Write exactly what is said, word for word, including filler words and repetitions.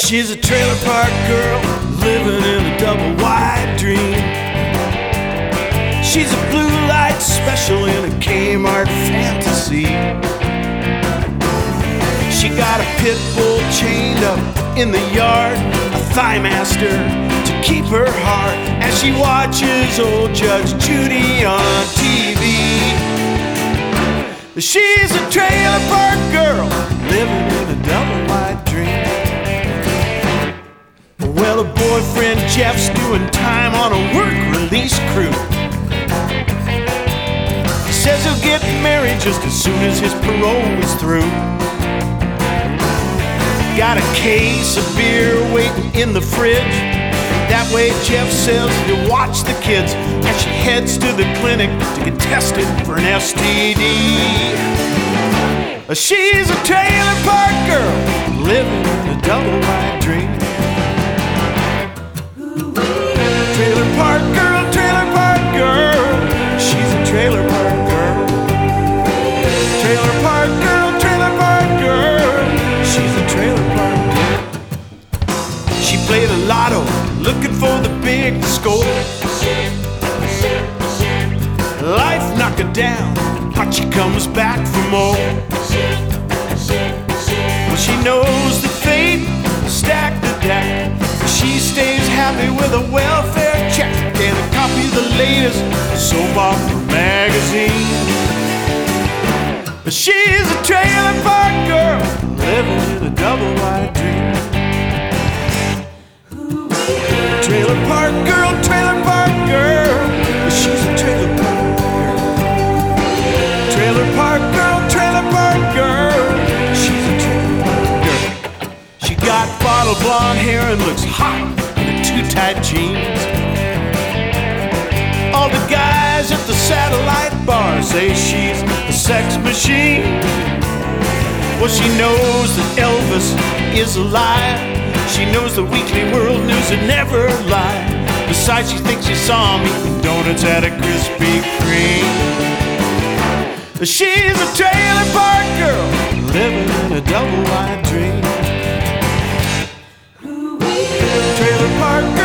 She's a trailer park girl living in a double wide dream. She's a blue light special in a Kmart fantasy. She got a pit bull chained up in the yard, a thigh master to keep her heart as she watches old Judge Judy on T V. She's a trailer park girl living in a double wide dream. Well, her boyfriend Jeff's doing time on a work release crew. He says he'll get married just as soon as his parole is through. Got a case of beer waiting in the fridge. That way Jeff says he'll watch the kids as she heads to the clinic to get tested for an S T D. She's a trailer park girl living in a double wide dream. Trailer park girl, trailer park girl. She's a trailer park girl. Trailer park girl, trailer park girl. She's a trailer park girl. She played a lotto looking for the big score. Life knocked her down, but she comes back for more. Well, she knows that fate stacked the deck. She stays happy with a welfare check and a copy of the latest soap opera magazine. She's a trailer park girl living in a double wide dream. Trailer park girl, trailer park girl. She's a trailer park girl. Trailer park girl, trailer park girl. She's a trailer park girl. She got bottle blonde hair and looks hot in the too tight jeans. All the guys at the satellite bar say she's a sex machine. Well, she knows that Elvis is alive. She knows the Weekly World News would never lie. Besides, she thinks she saw me eating donuts at a Krispy Kreme. She's a trailer park girl living in a double wide dream. Trailer park girl.